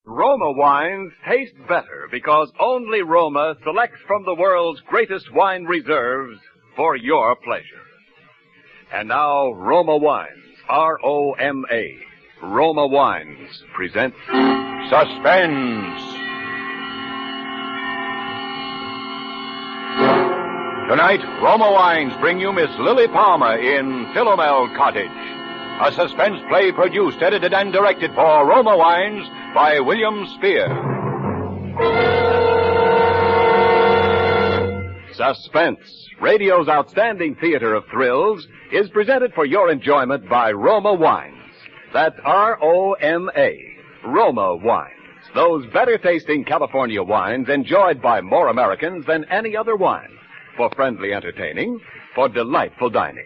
Roma wines taste better because only Roma selects from the world's greatest wine reserves for your pleasure. And now, Roma Wines, R-O-M-A, Roma Wines present Suspense. Tonight, Roma Wines bring you Miss Lily Palmer in Philomel Cottage, a suspense play produced, edited, and directed for Roma Wines by William Spear. Suspense, radio's outstanding theater of thrills, is presented for your enjoyment by Roma Wines. That's R-O-M-A, Roma Wines. Those better-tasting California wines enjoyed by more Americans than any other wine. For friendly entertaining, for delightful dining.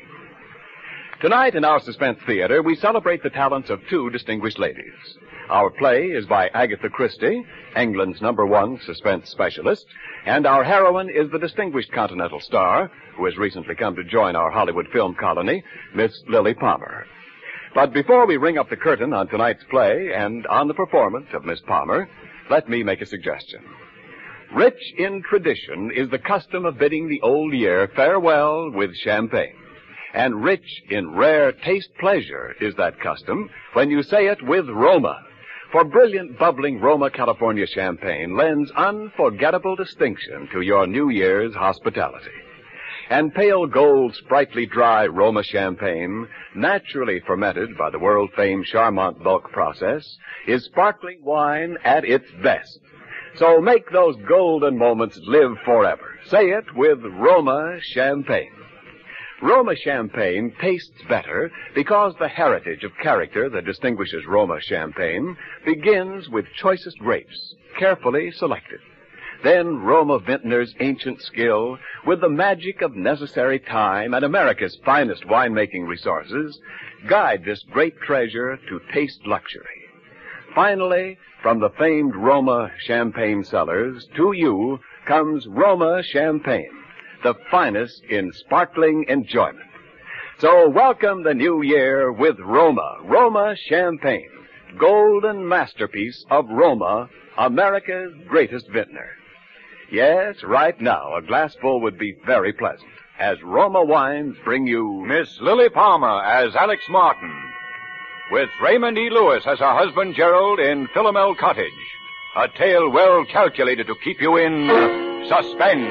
Tonight in our Suspense Theater, we celebrate the talents of two distinguished ladies. Our play is by Agatha Christie, England's #1 suspense specialist, and our heroine is the distinguished Continental star, who has recently come to join our Hollywood film colony, Miss Lily Palmer. But before we ring up the curtain on tonight's play and on the performance of Miss Palmer, let me make a suggestion. Rich in tradition is the custom of bidding the old year farewell with champagne. And rich in rare taste pleasure is that custom when you say it with Roma. For brilliant, bubbling Roma California champagne lends unforgettable distinction to your New Year's hospitality. And pale gold, sprightly dry Roma champagne, naturally fermented by the world-famed Charmant bulk process, is sparkling wine at its best. So make those golden moments live forever. Say it with Roma champagne. Roma champagne tastes better because the heritage of character that distinguishes Roma champagne begins with choicest grapes, carefully selected. Then Roma vintners' ancient skill, with the magic of necessary time and America's finest winemaking resources, guide this great treasure to taste luxury. Finally, from the famed Roma champagne cellars, to you comes Roma champagne, the finest in sparkling enjoyment. So welcome the new year with Roma champagne, golden masterpiece of Roma, America's greatest vintner. Yes, right now, a glassful would be very pleasant, as Roma Wines bring you Miss Lily Palmer as Alex Martin, with Raymond E. Lewis as her husband Gerald in Philomel Cottage. A tale well calculated to keep you in suspense.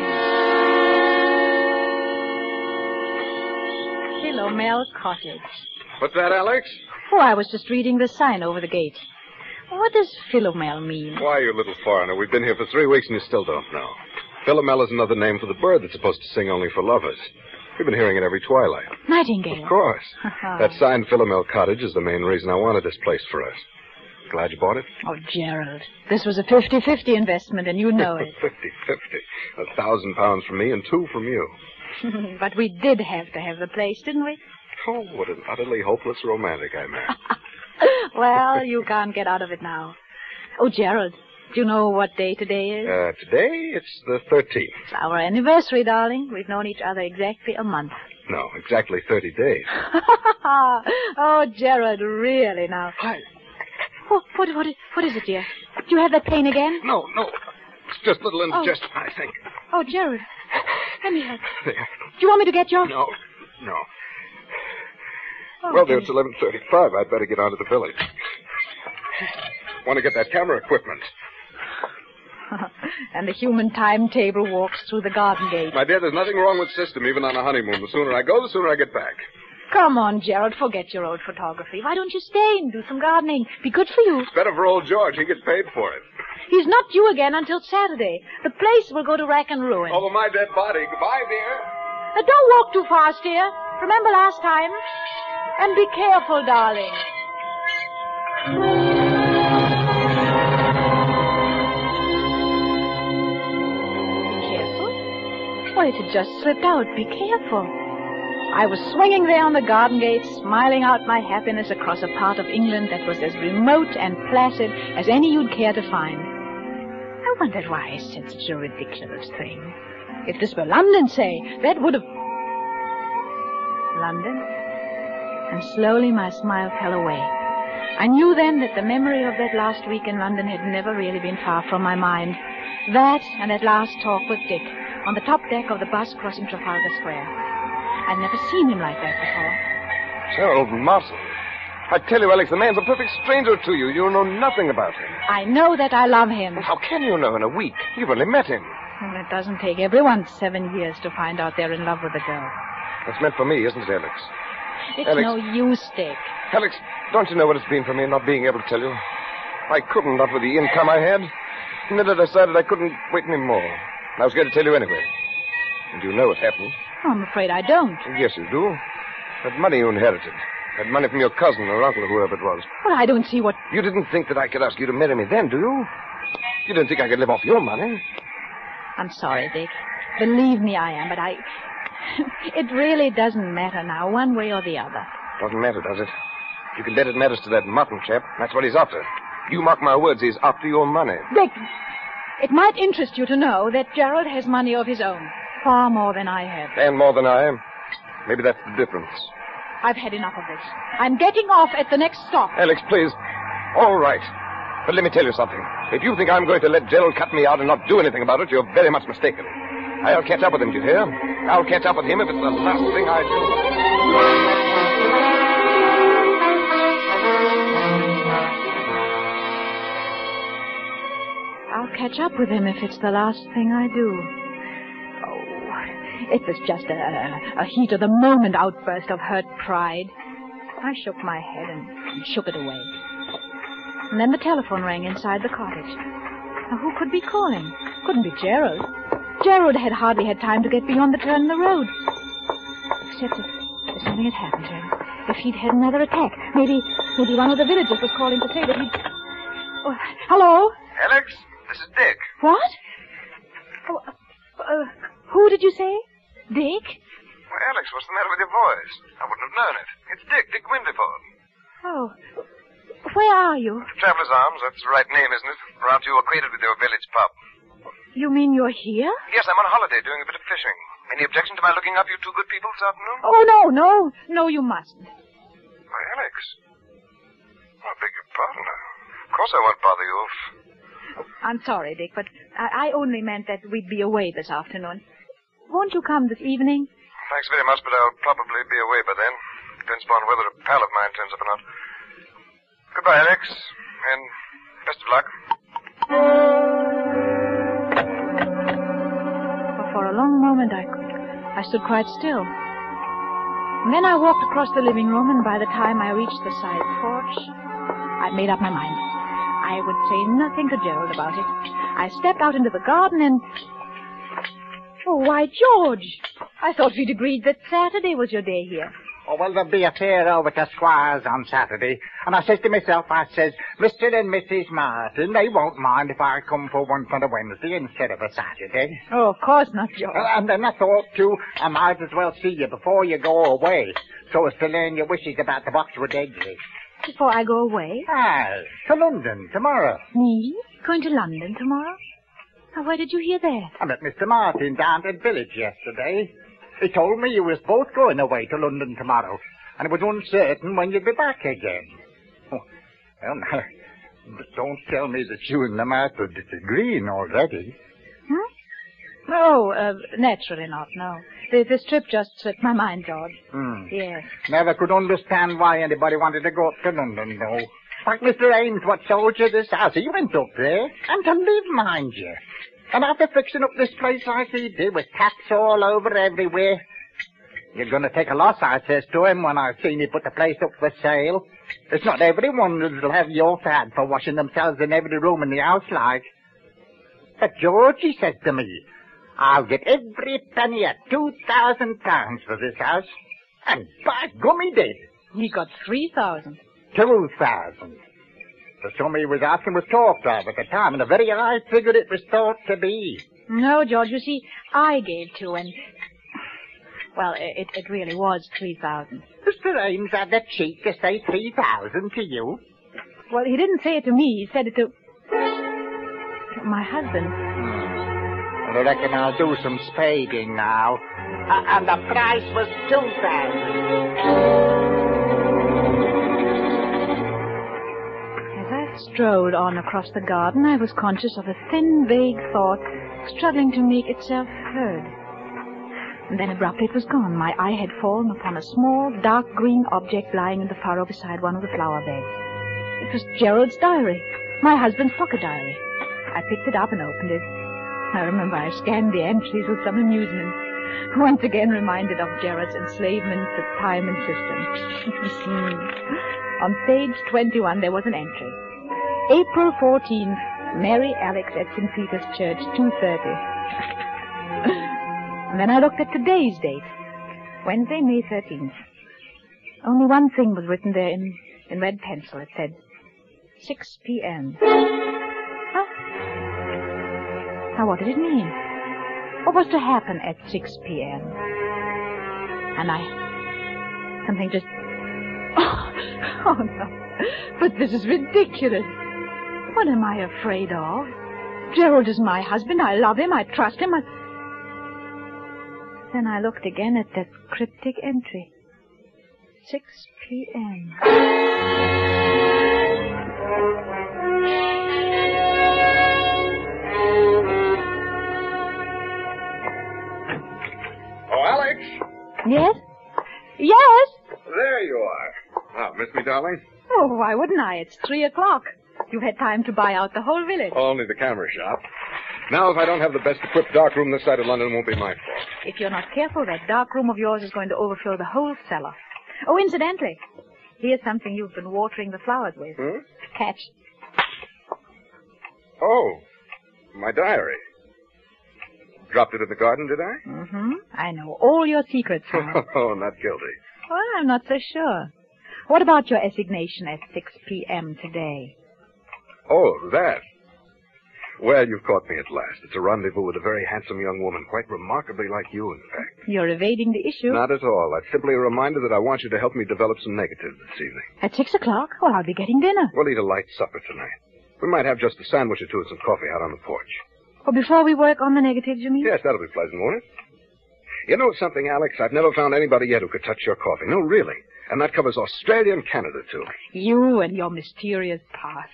Philomel Cottage. What's that, Alex? Oh, I was just reading the sign over the gate. What does Philomel mean? Why, you little foreigner, we've been here for 3 weeks and you still don't know. Philomel is another name for the bird that's supposed to sing only for lovers. We've been hearing it every twilight. Nightingale. Of course. That sign, Philomel Cottage, is the main reason I wanted this place for us. Glad you bought it? Oh, Gerald, this was a 50-50 investment, and you know it. 50-50. £1,000 from me and 2 from you. But we did have to have the place, didn't we? Oh, what an utterly hopeless romantic I'm at. Well, you can't get out of it now. Oh, Gerald, do you know what day today is? Today, it's the 13th. It's our anniversary, darling. We've known each other exactly a month. No, exactly 30 days. Oh, Gerald, really now. Hi. What is it, dear? Do you have that pain again? No. It's just a little indigestion, I think. Oh, Gerald. Let me help. There. Do you want me to get your... No. Oh, Well, dear, it's 11:35. I'd better get on to the village. Want to get that camera equipment. And the human timetable walks through the garden gate. My dear, there's nothing wrong with system, even on a honeymoon. The sooner I go, the sooner I get back. Come on, Gerald, forget your old photography. Why don't you stay and do some gardening? Be good for you. It's better for old George. He gets paid for it. He's not due again until Saturday. The place will go to rack and ruin. Over my dead body. Goodbye, dear. Don't walk too fast, dear. Remember last time? And be careful, darling. Be careful? Well, it had just slipped out. Be careful. I was swinging there on the garden gate, smiling out my happiness across a part of England that was as remote and placid as any you'd care to find. I wondered why I said such a ridiculous thing. If this were London, say, that would have... London? And slowly my smile fell away. I knew then that the memory of that last week in London had never really been far from my mind. That and that last talk with Dick on the top deck of the bus crossing Trafalgar Square. I'd never seen him like that before. Gerald Martin. I tell you, Alex, the man's a perfect stranger to you. You know nothing about him. I know that I love him. How can you know in a week? You've only met him. Well, it doesn't take everyone 7 years to find out they're in love with a girl. That's meant for me, isn't it, Alex? It's Alex. no use, Dick. Alex, don't you know what it's been for me not being able to tell you? I couldn't, not with the income I had. And then I decided I couldn't wait any more. I was going to tell you anyway. And you know what happened. Oh, I'm afraid I don't. Yes, you do. That money you inherited. That money from your cousin or uncle or whoever it was. Well, I don't see what... You didn't think that I could ask you to marry me then, do you? You didn't think I could live off your money? I'm sorry, Dick. Believe me, I am, but I... It really doesn't matter now, one way or the other. Doesn't matter, does it? You can bet it matters to that Martin chap. That's what he's after. You mark my words, he's after your money. Dick, it might interest you to know that Gerald has money of his own. Far more than I have. And more than I am. Maybe that's the difference. I've had enough of this. I'm getting off at the next stop. Alex, please. All right. But let me tell you something. If you think I'm going to let Gerald cut me out and not do anything about it, you're very much mistaken. I'll catch up with him, do you hear? I'll catch up with him if it's the last thing I do. I'll catch up with him if it's the last thing I do. Oh, it was just a heat of the moment outburst of hurt pride. I shook my head and shook it away. And then the telephone rang inside the cottage. Now, who could be calling? Couldn't be Gerald. Gerald had hardly had time to get beyond the turn in the road. Except if something had happened to him. If he'd had another attack. Maybe one of the villagers was calling to say that he'd... Oh, hello? Alex, this is Dick. What? Oh, who did you say? Dick? Well, Alex, what's the matter with your voice? I wouldn't have known it. It's Dick Windyford. Oh. Where are you? Traveler's Arms, that's the right name, isn't it? Or aren't you acquainted with your village pub? You mean you're here? Yes, I'm on holiday doing a bit of fishing. Any objection to my looking up you two good people this afternoon? Oh, no. No, you mustn't. Why, Alex. I beg your pardon. Of course I won't bother you if... I'm sorry, Dick, but I only meant that we'd be away this afternoon. Won't you come this evening? Thanks very much, but I'll probably be away by then. Depends upon whether a pal of mine turns up or not. Goodbye, Alex, and best of luck. For a long moment, I stood quite still. And then I walked across the living room, and by the time I reached the side porch, I'd made up my mind. I would say nothing to Gerald about it. I stepped out into the garden and... Oh, why, George! I thought we'd agreed that Saturday was your day here. Oh, well, there'll be a fair over to Squire's on Saturday. And I says to myself, Mr. and Mrs. Martin, they won't mind if I come for once on a Wednesday instead of a Saturday. Oh, of course not, George. And then I thought, too, I might as well see you before you go away, so as to learn your wishes about the Boxwood exit. Before I go away? Ah, to London tomorrow. Me? Going to London tomorrow? Now, where did you hear that? I met Mr. Martin down at the village yesterday. He told me you was both going away to London tomorrow, and it was uncertain when you'd be back again. Oh, well, now, but don't tell me that you and the master are disagreeing already. No, naturally not, no. This trip just slipped my mind, George. Yes. Never could understand why anybody wanted to go up to London, though. Like Mr. Ames, what sold you this house, he went up there, and to live, mind you. And after fixing up this place like he did, with taps all over everywhere. You're going to take a loss, I says to him, when I seen he put the place up for sale. It's not everyone that'll have your fad for washing themselves in every room in the house, like. But George, he says to me, I'll get every penny at £2,000 for this house. And by gum, he did. He got 3,000. 2,000. The sum he was asking was talked of at the time, and a very high figure it was thought to be. No, George, you see, I gave 2, and... Well, it really was 3,000. Mr. Ames had the cheek to say 3,000 to you. Well, he didn't say it to me. He said it to my husband. Well, I reckon I'll do some spading now. And the price was 2,000. strolled on across the garden, I was conscious of a thin, vague thought struggling to make itself heard. And then abruptly it was gone. My eye had fallen upon a small, dark green object lying in the furrow beside one of the flower beds. It was Gerald's diary, my husband's pocket diary. I picked it up and opened it. I remember I scanned the entries with some amusement, once again reminded of Gerald's enslavement to time and system. On page 21 there was an entry. April 14th, Mary Alex at St. Peter's Church, 2:30. And then I looked at today's date, Wednesday, May 13th. Only one thing was written there in red pencil. It said, 6 p.m. Huh? Now, what did it mean? What was to happen at 6 p.m.? And something just... Oh, no. But this is ridiculous. What am I afraid of? Gerald is my husband. I love him. I trust him. Then I looked again at that cryptic entry. 6 p.m. Oh, Alex! Yes? Yes? There you are. Oh, miss me, darling? Oh, why wouldn't I? It's 3:00. You've had time to buy out the whole village. Only the camera shop. Now, if I don't have the best equipped dark room this side of London, it won't be my fault. If you're not careful, that dark room of yours is going to overfill the whole cellar. Oh, incidentally, here's something you've been watering the flowers with. Catch. Oh, my diary. Dropped it in the garden, did I? Mm-hmm. I know all your secrets, Sam. Oh, not guilty. Well, I'm not so sure. What about your assignation at 6 p.m. today? Oh, that. Well, you've caught me at last. It's a rendezvous with a very handsome young woman, quite remarkably like you, in fact. You're evading the issue. Not at all. That's simply a reminder that I want you to help me develop some negatives this evening. At 6:00? Well, I'll be getting dinner. We'll eat a light supper tonight. We might have just a sandwich or two and some coffee out on the porch. Well, before we work on the negatives, you mean? Yes, that'll be pleasant, won't it? You know something, Alex? I've never found anybody yet who could touch your coffee. No, really. And that covers Australia and Canada, too. You and your mysterious past.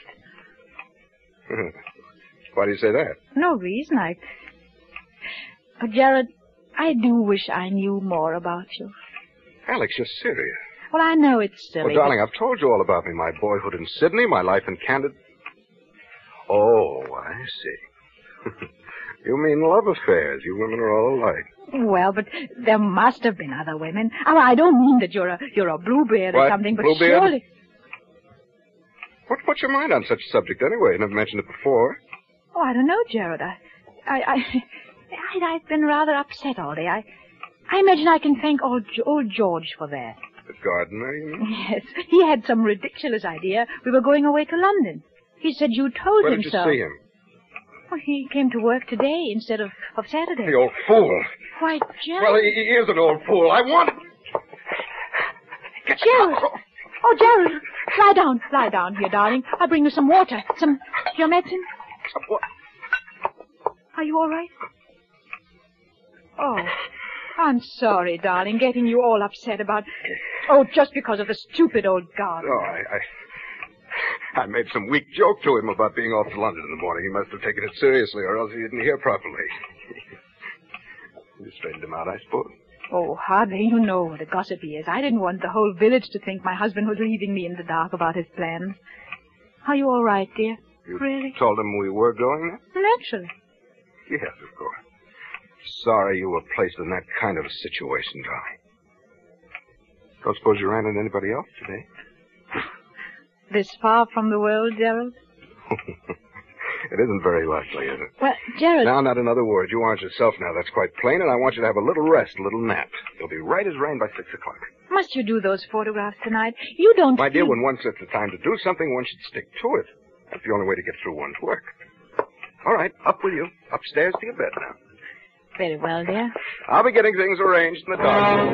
Why do you say that? No reason. But, Jared, I do wish I knew more about you. Alex, you're serious. Well, I know it's silly. Well, darling, I've told you all about me. My boyhood in Sydney, my life in Canada. Oh, I see. You mean love affairs. You women are all alike. Well, but there must have been other women. Oh, I don't mean that you're a bluebeard or something, but Bluebeard? surely... What's your mind on such a subject anyway? You never mentioned it before. Oh, I don't know, Jared. I've been rather upset all day. I imagine I can thank old George for that. The gardener, you mean? Yes. He had some ridiculous idea. We were going away to London. He said you told Where him did so. you see him? Well, he came to work today instead of Saturday. The old fool. Why, Jared... Well, he is an old fool. I want... Jared! Oh, Jared! Lie down here, darling. I'll bring you some water. Your medicine? What? Are you all right? Oh, I'm sorry, darling, getting you all upset about... Oh, just because of the stupid old garden. Oh, I made some weak joke to him about being off to London in the morning. He must have taken it seriously, or else he didn't hear properly. You straightened him out, I suppose? Oh, hardly. You know what a gossip he is. I didn't want the whole village to think my husband was leaving me in the dark about his plans. Are you all right, dear? You really? Told him we were going there? Naturally. Yes, of course. Sorry you were placed in that kind of a situation, darling. Don't suppose you ran into anybody else today? This far from the world, Gerald? It isn't very likely, is it? Well, Gerald... Now, not another word. You aren't yourself now. That's quite plain, and I want you to have a little rest, a little nap. You'll be right as rain by 6:00. Must you do those photographs tonight? You don't... My dear, when one sets the time to do something, one should stick to it. That's the only way to get through one's work. All right, up with you. Upstairs to your bed now. Very well, dear. I'll be getting things arranged in the dark.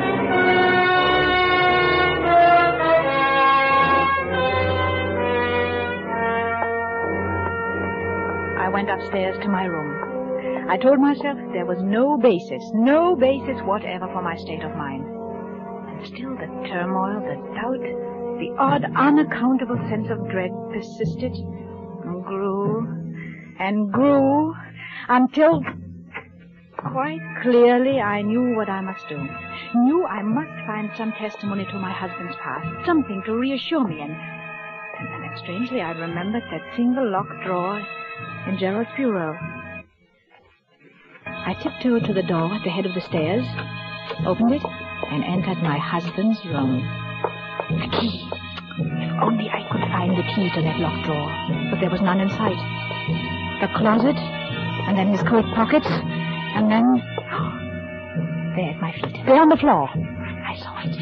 I went upstairs to my room. I told myself there was no basis whatever for my state of mind. And still the turmoil, the doubt, the odd, unaccountable sense of dread persisted. grew and grew until quite clearly I knew what I must do. Knew I must find some testimony to my husband's past, something to reassure me. And then strangely I remembered that single locked drawer in Gerald's bureau. I tiptoed to the door at the head of the stairs, opened it, and entered my husband's room. The key. If only I could find the key to that locked drawer. But there was none in sight. The closet, and then his coat pockets, and then... there at my feet. There on the floor. I saw it.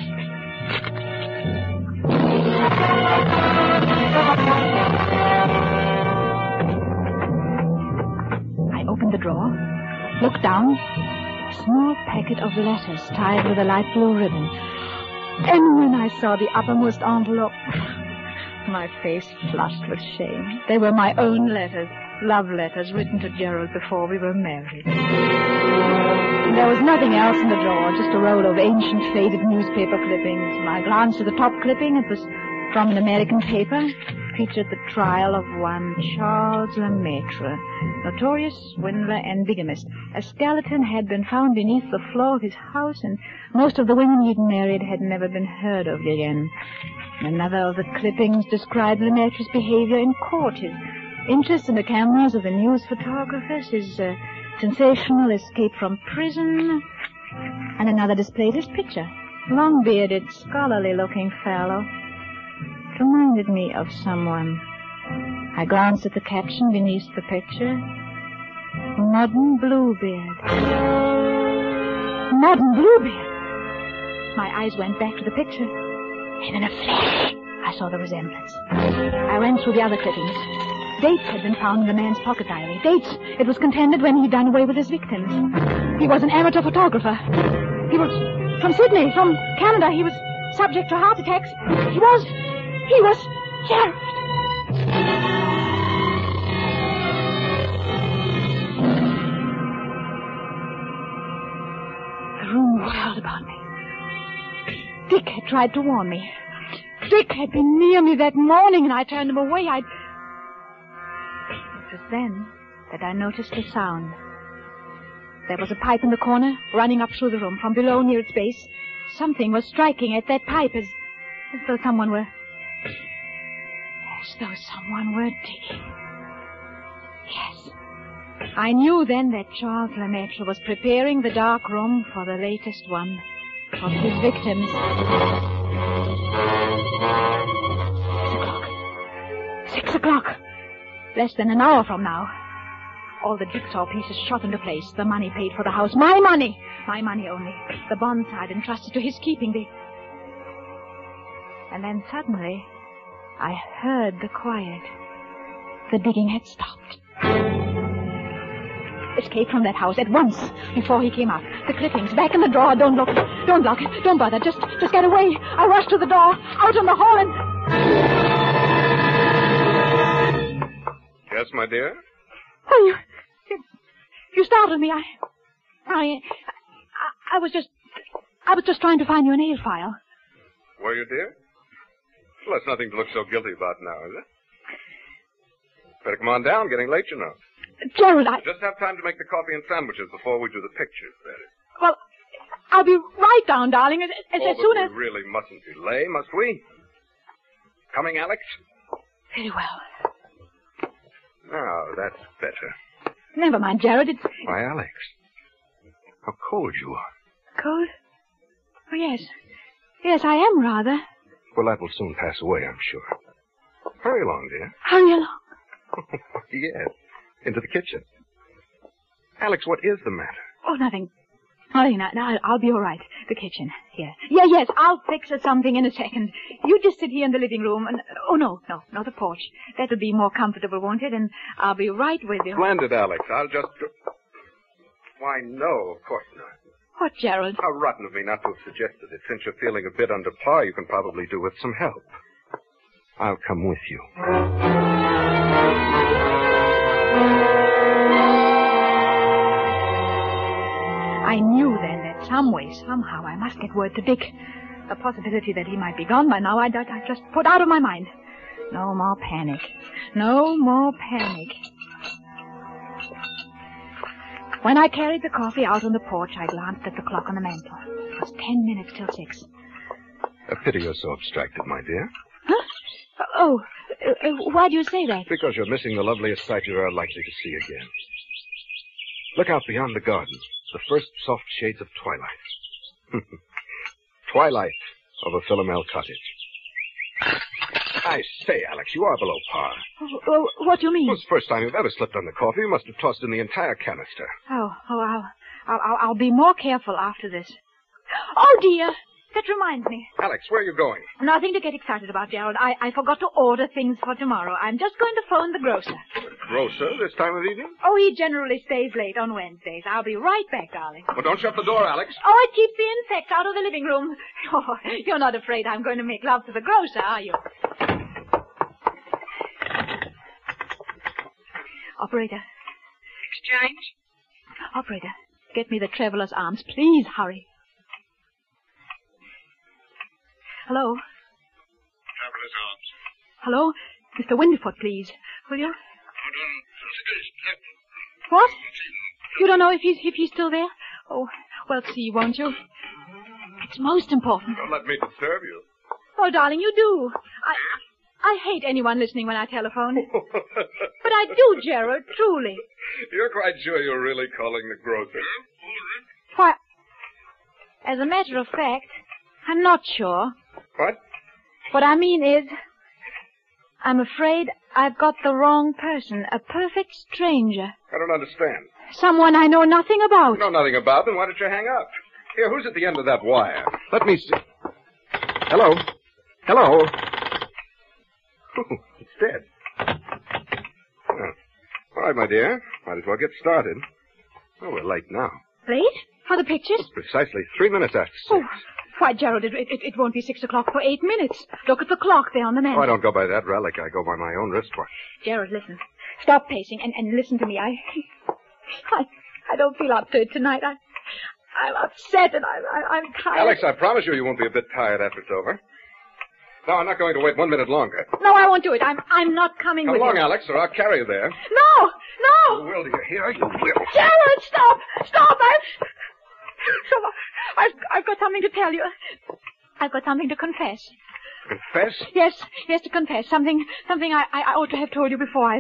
I opened the drawer, looked down. A small packet of letters tied with a light blue ribbon. And when I saw the uppermost envelope, my face flushed with shame. They were my own letters, love letters written to Gerald before we were married. There was nothing else in the drawer, just a roll of ancient, faded newspaper clippings. I glanced at the top clipping. It was from an American paper. Featured the trial of one Charles Lemaitre, notorious swindler and bigamist. A skeleton had been found beneath the floor of his house, and most of the women he'd married had never been heard of again. Another of the clippings described Lemaitre's behavior in court, his interest in the cameras of the news photographers, his sensational escape from prison, and another displayed his picture. Long-bearded, scholarly-looking fellow. It reminded me of someone. I glanced at the caption beneath the picture. Modern Bluebeard. Modern Bluebeard! My eyes went back to the picture, and in a flash, I saw the resemblance. I ran through the other clippings. Dates had been found in the man's pocket diary. Dates, it was contended, when he'd done away with his victims. He was an amateur photographer. He was from Sydney, from Canada. He was subject to heart attacks. He was Gerald. The room whirled about me. Dick had tried to warn me. Dick had been near me that morning, and I turned him away. It was then that I noticed a sound. There was a pipe in the corner, running up through the room. From below, near its base, something was striking at that pipe as though someone were digging. Yes. I knew then that Charles Lemaitre was preparing the dark room for the latest one of his victims. 6 o'clock. Less than an hour from now. All the jigsaw pieces shot into place. The money paid for the house. My money! My money only. The bonds I'd entrusted to his keeping. And then suddenly, I heard the quiet. The digging had stopped. Escape from that house at once, before he came out. The clippings, back in the drawer. Don't look. Don't lock it. Don't bother. Just get away. I rushed to the door, out in the hall, and... Yes, my dear? Oh, you startled me. I was just trying to find your nail file. Were you, dear? Well, that's nothing to look so guilty about now, is it? Better come on down. Getting late, you know. Gerald, Just have time to make the coffee and sandwiches before we do the pictures, that is. Well, I'll be right down, darling, as soon as... we really mustn't delay, must we? Coming, Alex? Very well. Now, that's better. Never mind, Gerald, it's... Why, Alex, how cold you are. Cold? Oh, yes. Yes, I am rather. Well, that will soon pass away, I'm sure. Hurry along, dear. Hurry along? Yes, into the kitchen. Alex, what is the matter? Oh, nothing. Nothing. Now, I'll be all right. The kitchen. Here. Yeah, yes, I'll fix us something in a second. You just sit here in the living room and... Oh, no, not the porch. That'll be more comfortable, won't it? And I'll be right with you. Splendid, Alex. I'll just... Why, no, of course not. What, Gerald? How rotten of me not to have suggested it. Since you're feeling a bit under par, you can probably do with some help. I'll come with you. I knew then that some way, somehow, I must get word to Dick. The possibility that he might be gone by now, I just put out of my mind. No more panic. No more panic. When I carried the coffee out on the porch, I glanced at the clock on the mantel. It was 10 minutes till 6. A pity you're so abstracted, my dear. Huh? Oh, why do you say that? Because you're missing the loveliest sight you're ever likely to see again. Look out beyond the garden. The first soft shades of twilight. Twilight over Philomel Cottage. I say, Alex, you are below par. What do you mean? Well, it's the first time you've ever slipped on the coffee. You must have tossed in the entire canister. I'll be more careful after this. Oh, dear. That reminds me. Alex, where are you going? Nothing to get excited about, Gerald. I forgot to order things for tomorrow. I'm just going to phone the grocer. Grocer, this time of evening? Oh, he generally stays late on Wednesdays. I'll be right back, darling. Well, don't shut the door, Alex. Oh, it keeps the insects out of the living room. Oh, you're not afraid I'm going to make love to the grocer, are you? Operator. Exchange? Operator, get me the Traveler's Arms. Please hurry. Hello? Traveler's Arms. Hello? Mr. Windyfoot, please. Will you? Hold on. What? You don't know if he's still there? Oh, well, see, won't you? It's most important. Don't let me disturb you. Oh, darling, you do. I hate anyone listening when I telephone. But I do, Gerald, truly. You're quite sure you're really calling the grocer? Why, as a matter of fact, I'm not sure. What? What I mean is, I'm afraid I've got the wrong person, a perfect stranger. I don't understand. Someone I know nothing about. You know nothing about, then why don't you hang up? Here, who's at the end of that wire? Let me see. Hello? Hello? Oh, it's dead. Oh. All right, my dear. Might as well get started. Oh, we're late now. Late? For the pictures? Precisely 3 minutes after 6. Oh, why, Gerald, it won't be 6 o'clock for 8 minutes. Look at the clock there on the mantel. Oh, I don't go by that relic. I go by my own wristwatch. Gerald, listen. Stop pacing and listen to me. I don't feel up to it tonight. I'm upset and I'm tired. Alex, I promise you won't be a bit tired after it's over. No, I'm not going to wait 1 minute longer. No, I won't do it. I'm not coming Come with along, you. Alex, or I'll carry you there. No! You will, do you hear? You will. Gerald, stop! Stop! I've got something to tell you. I've got something to confess. Confess? Yes, to confess. Something I ought to have told you before.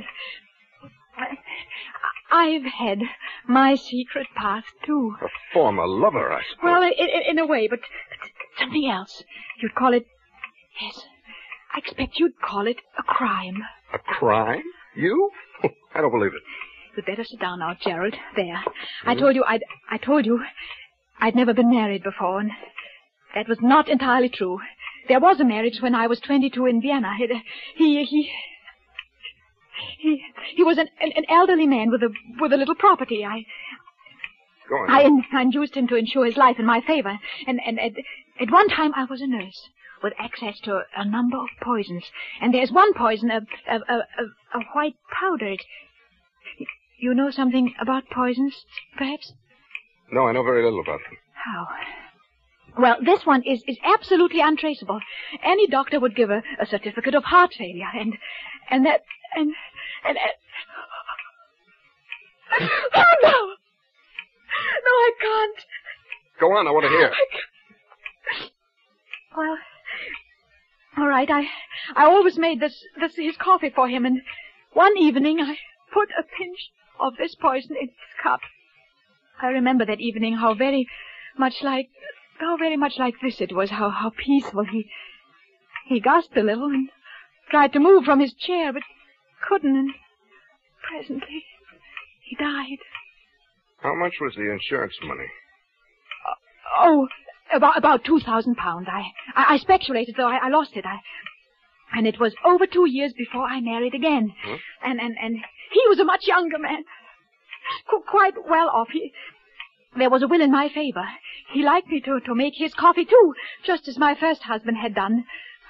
I've had my secret past, too. A former lover, I suppose. Well, in a way, but something else. You'd call it... Yes, I expect you'd call it a crime. A crime? You? I don't believe it. You'd better sit down now, Gerald. There. I told you I'd never been married before, and that was not entirely true. There was a marriage when I was 22 in Vienna. He was an elderly man with a little property. Go on. I induced him to insure his life in my favor, and at one time I was a nurse with access to a number of poisons. And there's one poison, a white powder. You know something about poisons, perhaps? No, I know very little about them. How? Well, this one is absolutely untraceable. Any doctor would give a certificate of heart failure, and that... Oh, no! No, I can't. Go on, I want to hear. Well, all right, I always made his coffee for him, and one evening I put a pinch of this poison in his cup. I remember that evening how very much like this it was, how peaceful. He gasped a little and tried to move from his chair, but couldn't, and presently he died. How much was the insurance money? About £2,000. I speculated, though I lost it. And it was over 2 years before I married again. Huh? And he was a much younger man. Quite well off. There was a will in my favor. He liked me to make his coffee, too, just as my first husband had done.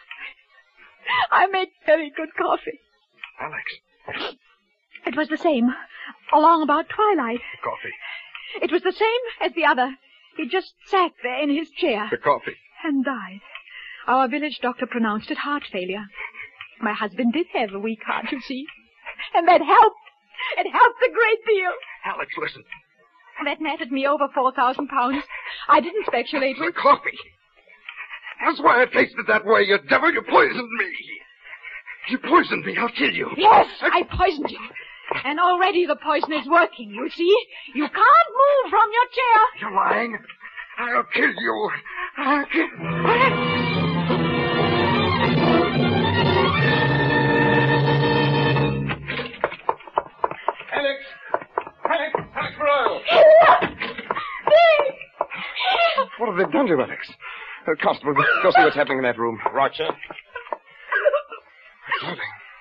I make very good coffee. Alex. It was the same, along about twilight. The coffee. It was the same as the other. He just sat there in his chair. The coffee. And died. Our village doctor pronounced it heart failure. My husband did have a weak heart, you see. And that helped. It helped a great deal. Alex, listen. That netted me over 4,000 pounds. I didn't speculate The with... coffee. That's why it tasted that way, you devil. You poisoned me. You poisoned me. I'll kill you. Yes, I poisoned you. And already the poison is working, you see. You can't move from your chair. You're lying. I'll kill you. I'll kill... Alex Royal! What have they done to you, Alex? Constable, go see what's happening in that room. Roger. Darling.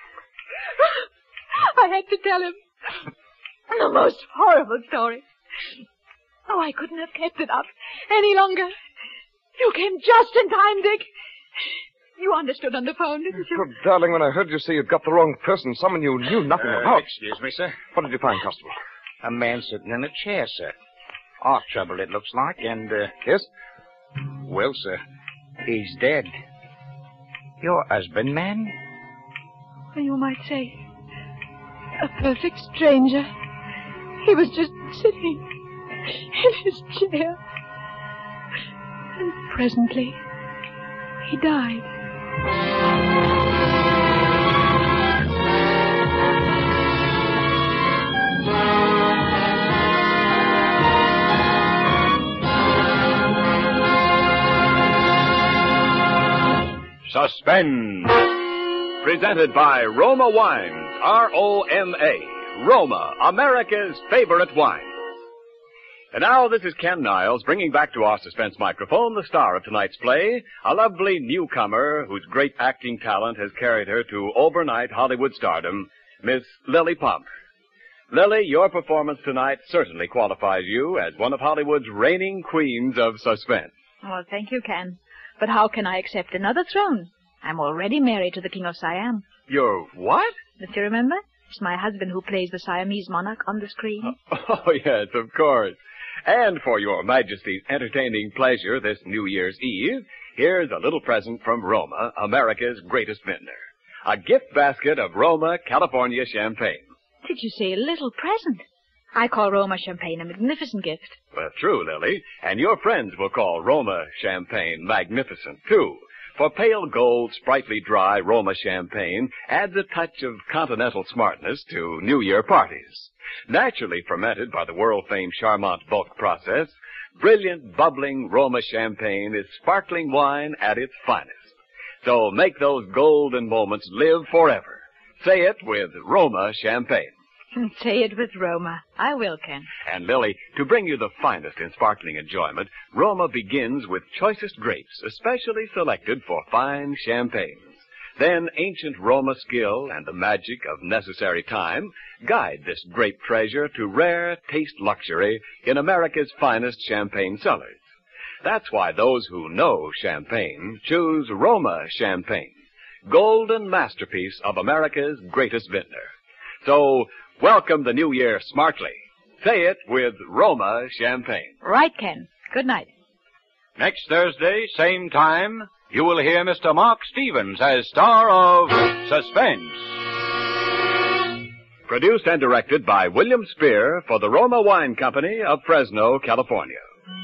I had to tell him the most horrible story. Oh, I couldn't have kept it up any longer. You came just in time, Dick. You understood on the phone, didn't you? Good darling, when I heard you say you'd got the wrong person, someone you knew nothing about. Excuse me, sir. What did you find, Constable? A man sitting in a chair, sir. Heart trouble, it looks like, and, Yes? well, sir, he's dead. Your husband, man? You might say a perfect stranger. He was just sitting in his chair. And presently, he died. Suspense. Presented by Roma Wines, R-O-M-A. Roma, America's favorite wine. And now this is Ken Niles bringing back to our suspense microphone the star of tonight's play, a lovely newcomer whose great acting talent has carried her to overnight Hollywood stardom, Miss Lily Palmer. Lily, your performance tonight certainly qualifies you as one of Hollywood's reigning queens of suspense. Well, thank you, Ken. But how can I accept another throne? I'm already married to the King of Siam. You're what? Don't you remember? It's my husband who plays the Siamese monarch on the screen. Oh, yes, of course. And for your Majesty's entertaining pleasure this New Year's Eve, here's a little present from Roma, America's greatest vintner. A gift basket of Roma, California champagne. Did you say a little present? I call Roma champagne a magnificent gift. Well, true, Lily. And your friends will call Roma champagne magnificent, too. For pale gold, sprightly dry Roma champagne adds a touch of continental smartness to New Year parties. Naturally fermented by the world-famed Charmant bulk process, brilliant, bubbling Roma champagne is sparkling wine at its finest. So make those golden moments live forever. Say it with Roma champagne. Say it with Roma. I will, Ken. And Lily, to bring you the finest in sparkling enjoyment, Roma begins with choicest grapes, especially selected for fine champagnes. Then ancient Roma skill and the magic of necessary time guide this grape treasure to rare taste luxury in America's finest champagne cellars. That's why those who know champagne choose Roma champagne, golden masterpiece of America's greatest vintner. So, welcome the new year smartly. Say it with Roma champagne. Right, Ken. Good night. Next Thursday, same time, you will hear Mr. Mark Stevens as star of Suspense. Produced and directed by William Spear for the Roma Wine Company of Fresno, California.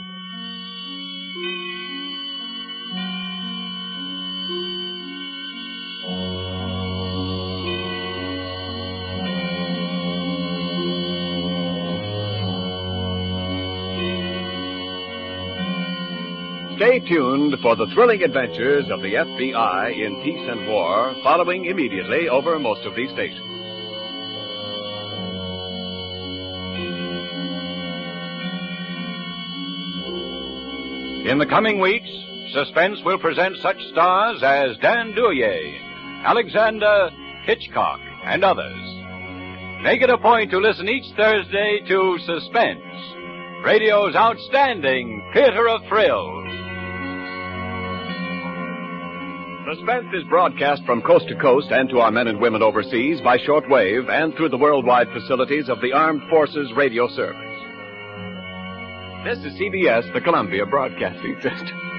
Stay tuned for the thrilling adventures of the FBI in peace and war, following immediately over most of these stations. In the coming weeks, Suspense will present such stars as Dan Duryea, Alexander Hitchcock, and others. Make it a point to listen each Thursday to Suspense, radio's outstanding theater of thrills. Suspense is broadcast from coast to coast and to our men and women overseas by shortwave and through the worldwide facilities of the Armed Forces Radio Service. This is CBS, the Columbia Broadcasting System.